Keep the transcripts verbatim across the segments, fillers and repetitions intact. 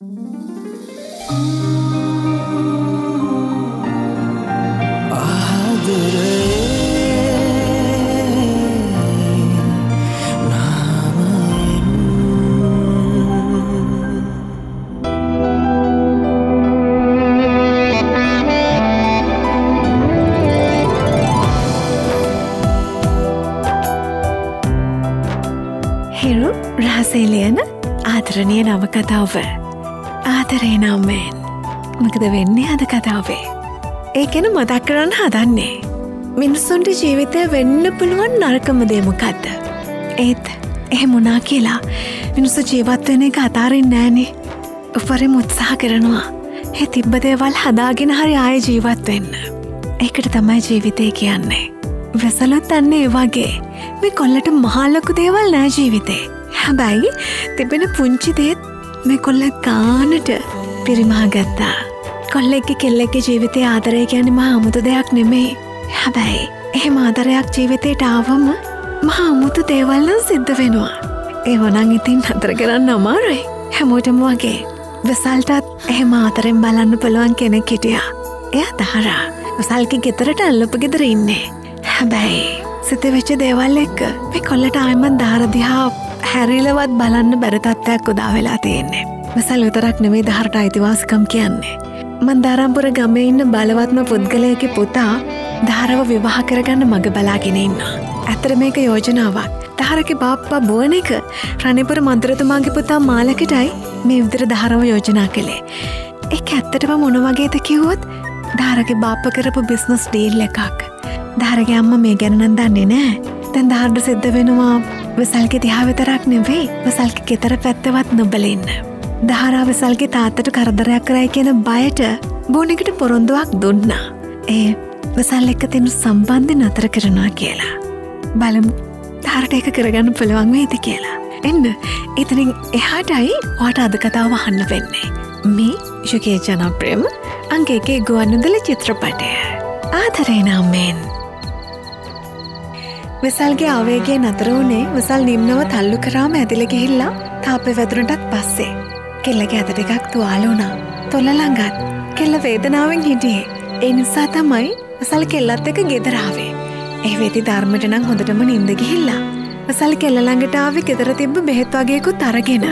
හිරු රහසේලියන ආදරණීය නවකතාව ආදරේ නම්මෙන් මොකද වෙන්නේ අද කතාවේ ඒ ගැන මතක් කරන්න හදන්නේ මිනිස්සුන්ට ජීවිතය වෙන්න පුළුවන් නරකම දේ මොකද්ද ඒත් එහෙම වුණා කියලා මිනිස්සු ජීවත් වෙන එක අතාරින්නේ නෑනේ උපරිම උත්සාහ කරනවා ඒ තිබ්බ දේවල් හදාගෙන හරි ආයෙ ජීවත් වෙන්න ඒකට තමයි ජීවිතය කියන්නේ වෙසලොත් අන්නේ ඒ වගේ මේ කොල්ලට මහා ලොකු දේවල් නෑ ජීවිතේ. හැබැයි තිබෙන පුංචි දේත් මේ කොල්ල ගානට පිරිමහා ගත්තා. කොල්ලෙක්ගේ කෙල්ලෙක්ගේ ජීවිතේ ආදරය කියන්නේ මහා අමුතු දෙයක් නෙමෙයි. හැබැයි එහෙම ආදරයක් ජීවිතේට ආවම මහා අමුතු දේවල් නම් සිද්ධ වෙනවා. ඒව නම් ඉතින් නතර කරන්න අමාරුයි. හැමෝටම වගේ වෙසල්ටත් එහෙම ආදරෙන් බලන්න පුළුවන් කෙනෙක් හිටියා. එයා තාරා. වෙසල්ගේ ගෙදරට අල්ලපු ගෙදර ඉන්නේ. හැබැයි සිත වෙච්ච දේවල් එක්ක මේ කොල්ලට ආයමත් දහර දිහා හැරිලවත් බලන්න බැරි තත්ත්වයක් උදා වෙලා තියෙන්නේ. වෙසල් විතරක් නෙමෙයි දහරට අයිතිවාසිකම් කියන්නේ. මන්දාරම්පුර ගමේ ඉන්න බලවත්ම පුද්ගලයෙක්ගේ පුතා දහරව විවාහ කරගන්න මග බලාගෙන ඉන්නවා. ඇත්තට මේක යෝජනාවක්. දහරගේ බාප්පා බුවන එක රණේපුර මන්ත්‍රතුමාගේ පුතා මාලකටයි මේ විදිහට දහරව යෝජනා කළේ. ඒක ඇත්තටම මොන වගේද කිව්වොත් දහරගේ බාප්පා කරපු බිස්නස් ඩීල් එකක්. දහරගේ අම්මා මේ ගැන නම් දන්නේ නෑ. දැන් දහරට සිද්ධ වෙනවා වෙසල්ගේ දිහා විතරක් නෙවෙයි වෙසල්ගේ ගෙදර පැත්තවත් නොබල ඉන්න. දහරා වෙසල්ගේ තාත්තට කරදරයක් කරයි කියන බයට බොනිකට පොරොන්දුවක් දුන්නා. ඒ වෙසල් එක්ක තියෙන සම්බන්ධය නතර කරනවා කියලා. බලමු දහරට ඒක කරගන්න පුළුවන් වේද කියලා. එන්න එතනින් එහාටයි ඔයාට අද කතාව අහන්න වෙන්නේ. මේ යුගයේ ජනප්‍රියම අංක එකේ ගුවන්විදුලි චිත්‍රපටය. ආදරේ නම්මෙන්. වෙසල්ගේ ආවේගය නතර වුණේ වෙසල් නිම්නව තල්ලු කරාම ඇදලා ගිහිල්ලා තාප්පේ වැදුනටත් පස්සේ. කෙල්ලගේ අත ටිකක් තුවාල වුණා. තොල ළඟත් කෙල්ල වේදනාවෙන් හිටියේ. ඒ නිසා තමයි වෙසල් කෙල්ලත් එක්ක ගෙදර ආවේ. ඒ වෙදි ධර්මයට නම් හොඳටම නිින්ද ගිහිල්ලා. වෙසල් කෙල්ල ළඟට ආවේ ගෙදර තිබ්බ බෙහෙත් වගේකුත් අරගෙන.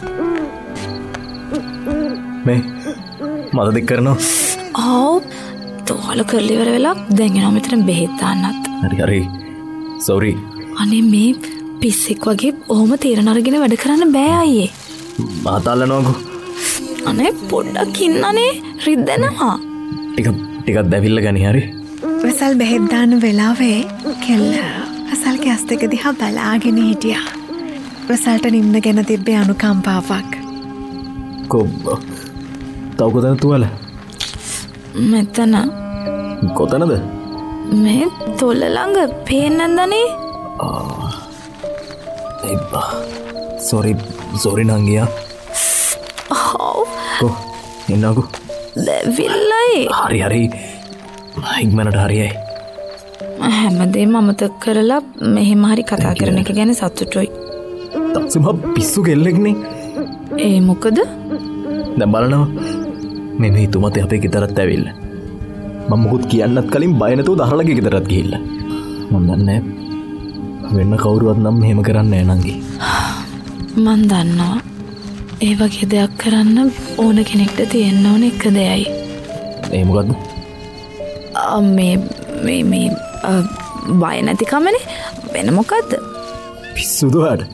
මේ මද දෙක් කරනවා. ආව් තෝල කරලි ඉවර වෙලා දැන් එනවා මෙතන බෙහෙත් දාන්නත්. හරි හරි. සෝරි. අනේ මේ පිස්සෙක් වගේ ඔහොම තීරණ අරගෙන වැඩ කරන්න බෑ අයියේ. මාතල්ලනවකෝ. අනේ පොඩ්ඩක් ඉන්නනේ රිද්දෙනවා. ටික ටිකක් දැවිල්ල ගනි හරි. වෙසල් බෙහෙත් දාන වෙලාවේ කෙල්ල වෙසල්ගේ ඇස් දෙක දිහා බලාගෙන හිටියා. වෙසල්ට නිම්න ගැන තිබ්බේ අනුකම්පාවක්. කොබ් තව කොතන තුවාල? මෙතන. කොතනද? මේ තොල ළඟ පේන්නේ නැන්දනේ. ආ. එබ්බා. සෝරි සෝරි නංගියා. ආව්. කො එන්නකෝ. දෙවිල්ලයි. හරි හරි. ඉක්මනට හරියයි. හැමදේම අමතක කරලා මෙහෙම හරි කතා කරන එක ගැන සතුටුයි. තක්සම පිස්සු කෙල්ලෙක්නේ. ඒ මොකද? දැන් බලනවා. මේ මේ තුමත අපේ ගෙදරත් ඇවිල්ලා. මම මොකුත් කියන්නත් කලින් බය නැතුව දහරලගේ ගෙදරත් ගිහිල්ලා. මම දන්නේ වෙන කවුරුවත් නම් මෙහෙම කරන්නේ නැහැ නංගි. මන් දන්නවා. ඒ වගේ දෙයක් කරන්න ඕන කෙනෙක්ට තියෙන්න ඕන එක දෙයයි. ඒ මොකද්ද? මේ මේ මේ බය නැතිකමනේ. වෙන මොකද්ද? පිස්සුද ඔයාට?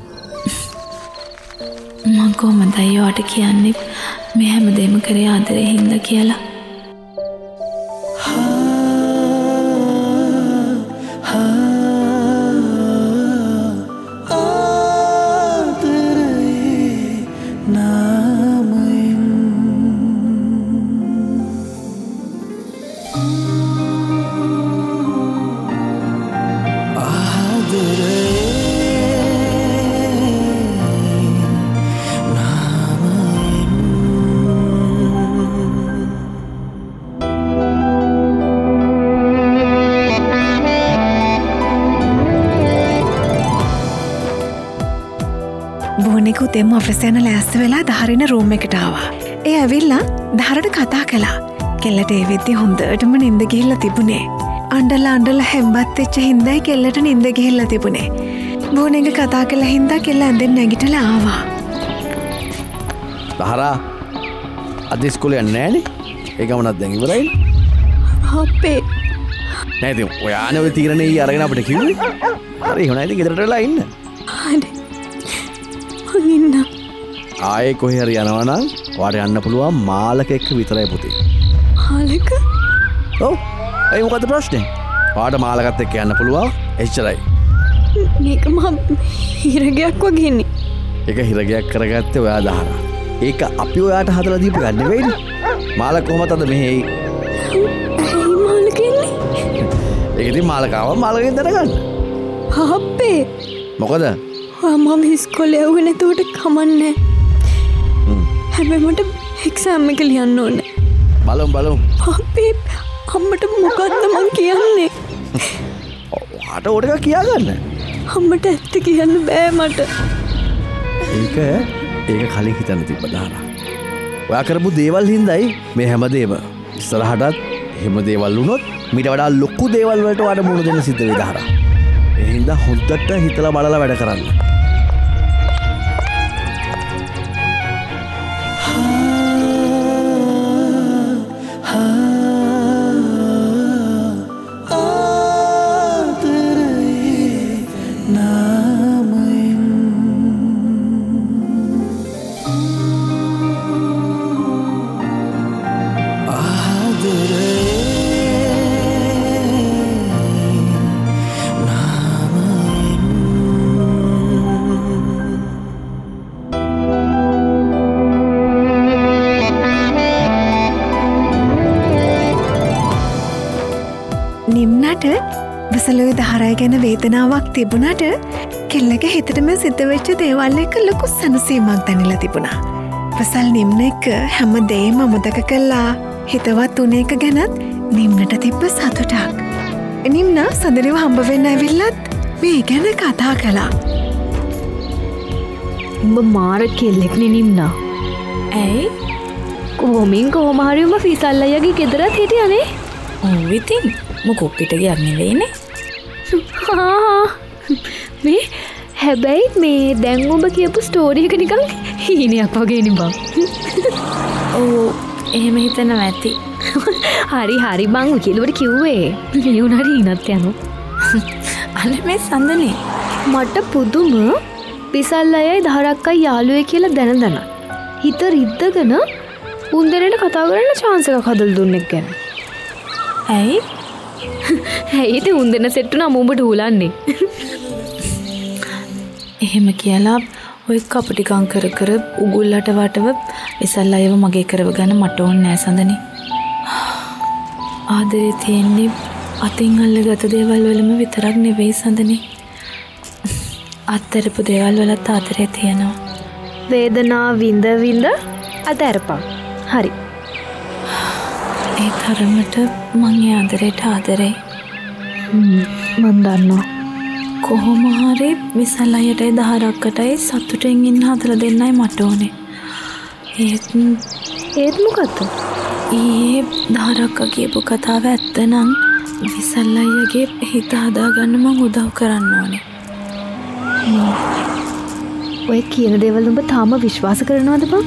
මං කොහොමද අයියාට කියන්නේ මේ හැමදේම කරේ ආදරේ හින්දා කියලා? බොනෙකුත් එම ඔෆිස් යන ලෑස්ති වෙලා දහරින රූම් එකට ආවා. ඒ ඇවිල්ලා දහරට කතා කළා. කෙල්ලට ඒ වෙද්දි හොඳටම නින්ද ගිහිල්ලා තිබුණේ. අඬලා අඬලා හැම්බත් වෙච්ච හින්දායි කෙල්ලට නින්ද ගිහිල්ලා තිබුණේ. බෝනෙක කතා කළා හින්දා කෙල්ල ඇඳෙන් නැගිටලා ආවා. දහරා අද ඉස්කෝලේ යන්නේ නැහනේ. ඒ ගමනක් දැන් ඉවරයි. අපේ නෑ ඉතින් ඔයානේ ඔය තීරණේ අරගෙන අපිට කිව්වේ. හරි එහෙනම් ඉතින් ගෙදරට වෙලා ඉන්න. හරි. මං ඉන්න. ආයේ කොහේ හරි යනවා නම් ඔයාට යන්න පුළුවන් මාලක එක්ක විතරයි පුතේ. මාලක? ඔව්. ඒ මොකද ප්‍රශ්නේ? ඔයාට මාලකත් එක්ක යන්න පුළුවන්. එච්චරයි. මේක මම හිරගයක් වගේනේ. ඒක හිරගයක් කරගත්තේ ඔයා දහරා. ඒක අපි ඔයාට හදලා දීපු ගන්න නෙවෙයිනේ. මාලක කොහමද අද මෙහෙ ඇයි මාලකෙන්නේ? ඒක ඉතින් මාලකාව මාලකෙන් දැනගන්න. අපේ මොකද? මම ඉස්කෝලේ යවුවේ නැතුවට කමන්නේ. හැබැයි මට එක්සෑම් එක ලියන්න ඕනේ. බලමු බලමු. අපේ අම්මට මොකද්ද මං කියන්නේ? ඔයාට ඕක ටිකක් කියාගන්න. අම්මට ඇත්ත කියන්න බෑ මට. ඒක ඒක කලින් හිතන්න තිබ්බ දහරා. ඔයා කරපු දේවල් හින්දායි මේ හැමදේම. ඉස්සරහටත් එහෙම දේවල් වුණොත් මීට වඩා ලොකු දේවල් වලට ඔයාට මුහුණ දෙන්න සිද්ධ වෙයි දහරා. ඒ හින්දා හොඳට හිතලා බලලා වැඩ කරන්න. නිම්නට විසලුවේ දහරයි ගැන වේදනාවක් තිබුණට කෙල්ලගේ හිතටම සිද්ධ වෙච්ච දේවල් එක ලොකු සැනසීමක් දැනෙලා තිබුණා. වසල් නිම්න එක හැම දෙයක්ම අමතක කළා. හිතවත් උන එක ගැනත් නිම්නට තිබ්බ සතුටක්. නිම්න සඳරිව හම්බ වෙන්න ඇවිල්ලත් මේ ගැන කතා කළා. උඹ මාර කෙල්ලෙක්නේ නිම්නා. ඇයි? කොහොමින් කොහොම හරි උඹ ෆිසල් අයියාගේ ගෙදරත් හිටියානේ. ඔව් ඉතින් මොකෝ පිට ගියක් නෙවෙයිනේ. මේ හැබැයි මේ දැන් ඔබ කියපු ස්ටෝරි එක නිකන් හීනයක් වගේ නේ බං. ඔව් එහෙම හිතනවා ඇති. හරි හරි බං කිලුවට කිව්වේ. මේ උනාට හීනත් යනවා. අනේ මේ සඳනේ මට පුදුම පිසල් අයයි දහරක්කයි යාළුවේ කියලා දැන දැන. හිත රිද්දගෙන උන්දරේට කතා කරන්න chance එකක් හදලා දුන්නෙක් ගැන. ඇයි? ඇයි ඉතින් උන්දෙන සෙට් උනා මුඹට හුලන්නේ. එහෙම කියලා ඔය කපටිකම් කර කර උගුල්ලට වටව විසල් අයව මගේ කරව ගන්න මට ඕනේ නෑ සඳනේ. ආදරේ තියෙන්නේ අතින් අල්ලගත දේවල් වලම විතරක් නෙවෙයි සඳනේ. අත්තරපු දේවල් වලත් ආදරේ තියෙනවා. වේදනාව විඳ විඳ අතහැරපන්. හරි. ඒ තරමට මං ඒ ආදරේට ආදරේ. මන් දන්නවා. කොහොම හරි විසල් අයටයි දහරක්කටයි සතුටින් ඉන්න හදලා දෙන්නයි මට ඕනේ. ඒත් ඒත් මොකද්ද? ඊයේ දහරක්කා කියපු කතාව ඇත්ත නම් විසල් අයගේ හිත හදාගන්න මං උදව් කරන්න ඕනේ. ඔය කියන දේවල් උඹ තාම විශ්වාස කරනවද බං?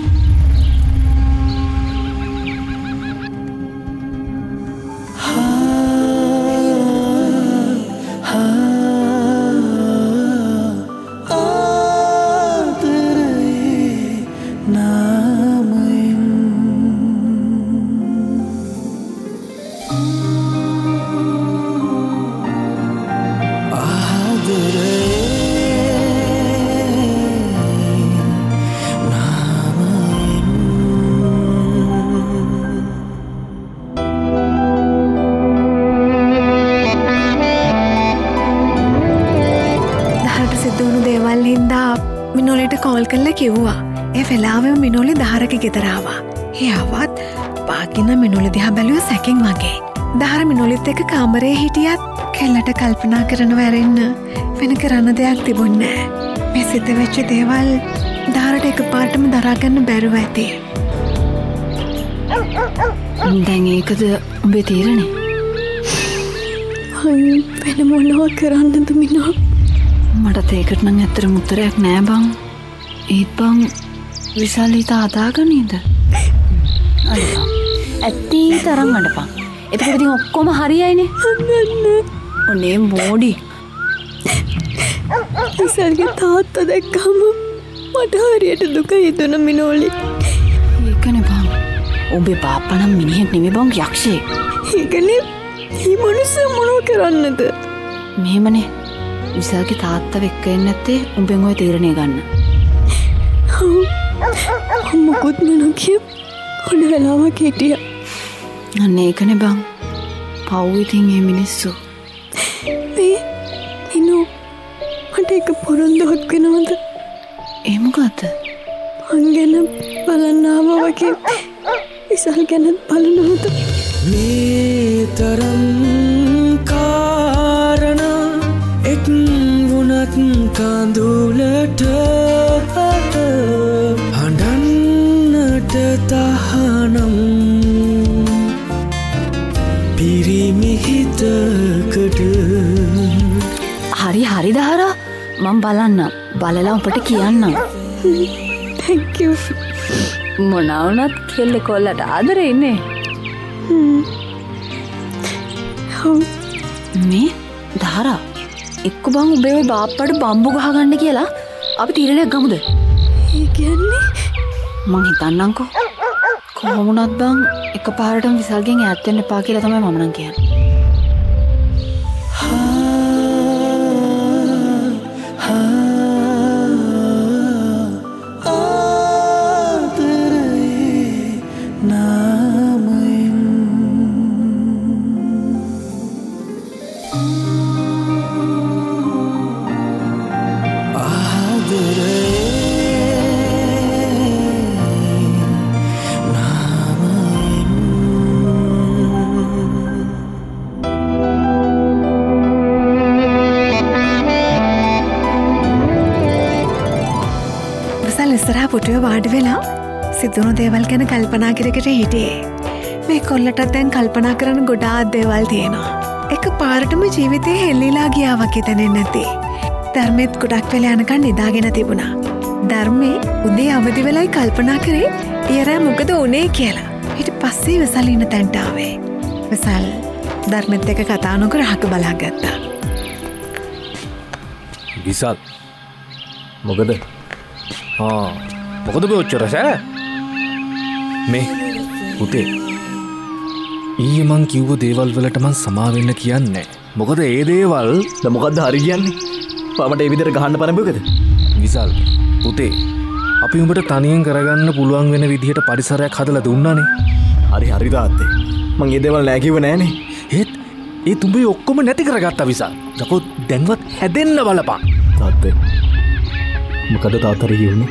කෝල් කල්ලා කිව්වා. ඒ වෙලාවෙම මිනෝලි දහරක ගෙදරාවා. එයාවත් පාකින මිනෝලි දිහා බැලුව සැකින් වගේ. දහර මිනෝලිත් එක කාමරේ හිටියත් කෙල්ලට කල්පනා කරන වැරෙන්න වෙන කරන්න දෙයක් තිබුණේ. මේ සිද්ධ වෙච්ච දේවල් දහරට එක පාටම දරාගන්න බැරුව ඇති. දැන් ඒකද උඹේ තීරණේ? වෙන මොනවා කරන්නද මිනෝ? මටත් ඒකට නම් ඇත්තටම උත්තරයක් නෑ බං. ඒත් බං විශාල හිත හදාගන්නේද? අයියා. ඇත්ති තරම් අඬපන්. එතකොට ඉතින් ඔක්කොම හරියයිනේ. ඔනේ මොඩි. විශාලගේ තාත්තා දැක්කම මට හරියට දුක හිතුණ මිනෝලි. ඒකනේ බං. ඔබේ බාප්පා නම් මිනිහෙක් නෙමෙයි බං යක්ෂයෙක්. ඒකනේ මේ මිනිස්සු මොනව කරන්නද? මෙහෙමනේ. විශාලගේ තාත්තා වෙක්ක එන්නේ නැත්තේ උඹෙන් ඔය තීරණය ගන්න. මොකුත් නොකිය ඔන්න වෙලාවක් හිටියා. අන්න ඒකනේ බං. පව් ඉතින් මේ මිනිස්සු. මේ ඉනෝ මට එක පොරොන්දුවක් වෙනවද? ඒ මොකද්ද? මං ගැන බලන්න ආවා වගේ විශාල ගැනත් බලනවද? මේ තරම් කාරණා එක් වුණත් කඳුලට හඬන්නට තහනම් පිරිමි හිතකට. හරි හරි දහරා මම බලන්න බලලා ඔබට කියන්නම්. thank you. මොනවා වුණත් කෙල්ල කොල්ලට ආදරේ ඉන්නේ. මේ දහරා එක්ක බං උඹේ ඔය බාප්පට බම්බු ගහගන්න කියලා අපි තීරණයක් ගමුද? ඒ කියන්නේ මං හිතන්නම්කෝ. කොහොම වුණත් බං එකපාරටම විසල්ගෙන් ඈත් වෙන්න එපා කියලා තමයි මම නම් කියන්නේ. ඉස්සරහා පුටුවේ වාඩි වෙලා සිදුණු දේවල් ගැන කල්පනා කරකට හිටියේ. මේ කොල්ලටත් දැන් කල්පනා කරන ගොඩාක් දේවල් තියෙනවා. එක පාරටම ජීවිතේ හෙල්ලිලා ගියා වගේ දැනෙන්නේ නැති. ධර්මෙත් ගොඩක් වෙලා යනකන් නිදාගෙන තිබුණා. ධර්මේ උදේ අවදි වෙලයි කල්පනා කරේ ඊයරා මොකද උනේ කියලා. ඊට පස්සේ විසල් ඉන්න තැනට ආවේ. විසල් ධර්මෙත් එක්ක කතා නොකර අහක බලාගත්තා. විසල් මොකද? ආ මොකද බේ ඔච්චර සෑ? මේ පුතේ ඊයේ මං කිව්ව දේවල් වලට මං සමා වෙන්න කියන්නේ. මොකද ඒ දේවල් ද මොකද්ද හරි කියන්නේ? පාමට ඒ විදිහට ගහන්න පරඹුකද? විසල් පුතේ අපි උඹට තනියෙන් කරගන්න පුළුවන් වෙන විදිහට පරිසරයක් හදලා දුන්නානේ. හරි හරි තාත්තේ. මං ඒ දේවල් නෑ කිව්ව නෑනේ. ඒත් ඒ තුඹේ ඔක්කොම නැති කරගත්තා විසල්. යකෝ දැන්වත් හැදෙන්න බලපන්. තාත්තේ මොකද තාත්තට කියුනේ?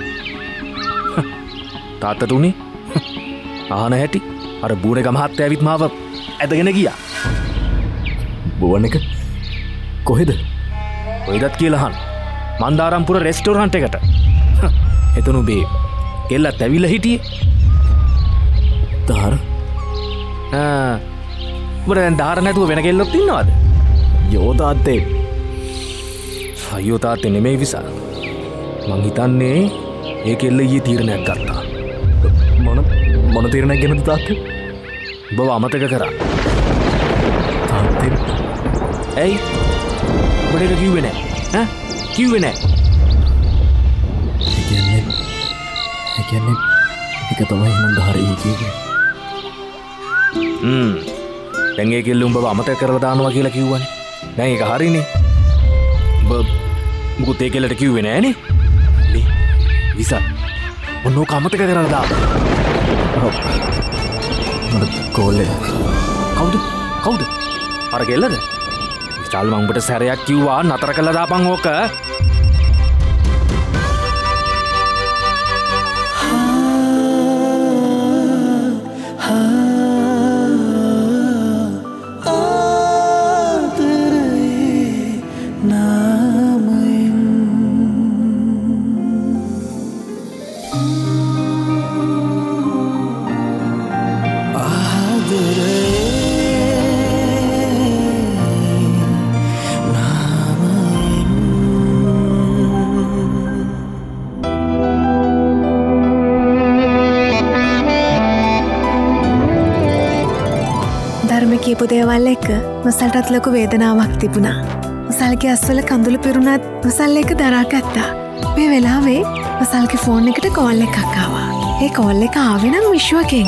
තාත්තට උනේ ආන හැටි අර බූරේ ගමහත් ඇවිත් මාව ඇදගෙන ගියා. බෝවන් එක කොහෙද? කොහෙදත් කියලා අහන්න. මන්දාරම්පුර රෙස්ටෝරන්ට් එකට. එතන උඹේ එල්ලත් ඇවිල්ලා හිටියේ. දාර? ආ උඹට දැන් දාර නැතුව වෙන කෙල්ලොත් ඉන්නවද? යෝ තාත්තේ. අයියෝ තාත්තේ නෙමෙයි විසල්. මං හිතන්නේ ඒ කෙල්ල ඊයේ තීරණයක් ගත්තා. මොන මොන තීරණයක් ගැනද තාත්තේ? ඔබව අමතක කරා. තාත්තේ ඇයි? ඔබට ඒක කිව්වේ නෑ. ඈ? කිව්වේ නෑ. ඒ කියන්නේ ඒ කියන්නේ ඒක තමයි මං ධාරී කිව්වේ. හ්ම්. දැන් ඒ කෙල්ල උඹව අමතක කරලා දානවා කියලා කිව්වනේ. දැන් ඒක හරිනේ. ඔබ මුකුත් ඒ කෙල්ලට කිව්වේ නෑනේ. විසල් මොනෝ කමතක කරලා දා. මට කෝල් එකක්. කවුද? කවුද? අර කෙල්ලද? විසල් මම උඹට සැරයක් කිව්වා නතර කළා දාපන් ඕක. කියපු දේවල් එක මසල්ටත් ලොකු වේදනාවක් තිබුණා. මසල්ගේ අස්වල කඳුළු පිරුණත් මසල් එක දරාගත්තා. මේ වෙලාවේ මසල්ගේ ෆෝන් එකට කෝල් එකක් ආවා. ඒ කෝල් එක ආවේ නම් විශ්වකෙන්.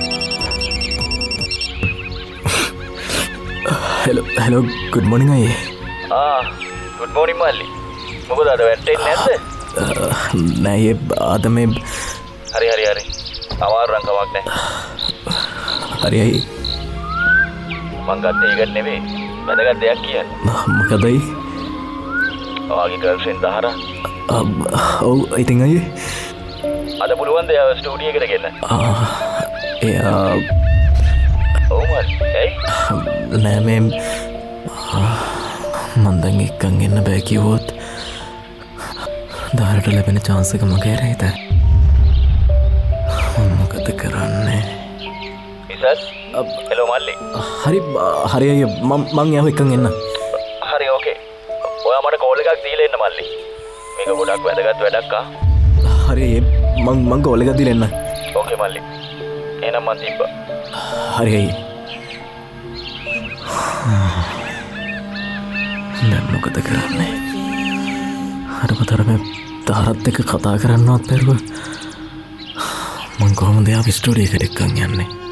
හෙලෝ හෙලෝ ගුඩ් මොර්නිං අයියේ. ආ ගුඩ් මොර්නිං මල්ලි. මොකද අද වැටෙන්නේ නැද්ද? නෑ අද මේ හරි හරි හරි. අමාරුනම් කමක් නැහැ. හරි අයියේ. මං ගත්තේ ඒකට නෙමෙයි. වැදගත් දෙයක් කියන්නේ. මොකදයි? ඔයාගේ ගර්ල්ෆ්‍රෙන්ඩ් දහරා. ඔව් ඉතින් අයියේ. අද පුළුවන් ද ස්ටුඩියෝ එකට ගෙන්න? ආ එයා ඔව් මල්ලි. ඇයි? නෑ මේ මන් දැන් එක්කන් එන්න බෑ කිව්වොත් දාරට ලැබෙන chance එක මගේ රේද? මොකද කරන්නේ? ඉසස් හෙලෝ මල්ලි. හරි හරි අයියේ මම මං යාව එක්කන් එන්න. හරි ඕකේ. ඔයා මට කෝල් එකක් දීලා එන්න මල්ලි. මේක ගොඩක් වැදගත් වැඩක් ආ. හරි අයියේ මං මං කෝල් එකක් දීලා එන්න. ඕකේ මල්ලි. එහෙනම් මං තිබ්බා. හරි අයියේ. දැන් මොකද කරන්නේ? හරපතරම දාරත් එක්ක කතා කරන්නවත් බැරුව මං කොහොමද යාව ස්ටුඩියෝ එකට එක්කන් යන්නේ?